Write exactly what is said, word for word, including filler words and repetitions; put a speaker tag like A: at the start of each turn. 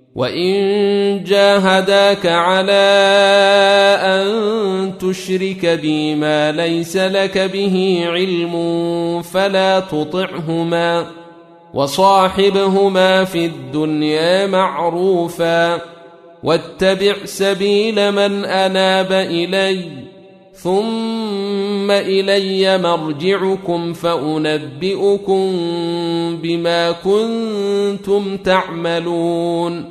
A: وإن جاهداك على أن تشرك بي ما ليس لك به علم فلا تطعهما وصاحبهما في الدنيا معروفا واتبع سبيل من أناب إلي ثم إلي مرجعكم فأنبئكم بما كنتم تعملون